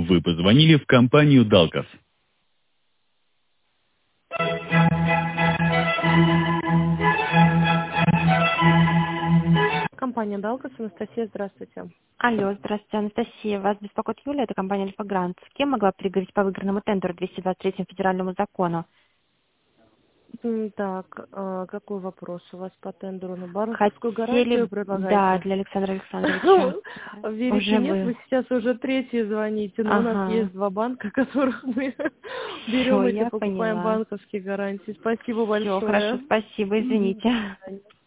Вы позвонили в компанию Далкос. Компания Далкос, Анастасия, здравствуйте. Алло, здравствуйте, Анастасия. Вас беспокоит Юлия, это компания Альфа Грант. С кем могла переговорить по выигранному тендеру 223 федеральному закону? Так, какой вопрос у вас по тендеру на банковскую Хотели, гарантию да, предлагаете? для Александра Александровича. Верите, Уже нет, вы вы. сейчас уже третий звоните, но у нас Ага. есть два банка, которых мы берем Все, эти, я покупаем поняла. банковские гарантии. Спасибо Все, хорошо, большое. спасибо, Мгм. До извините. свидания.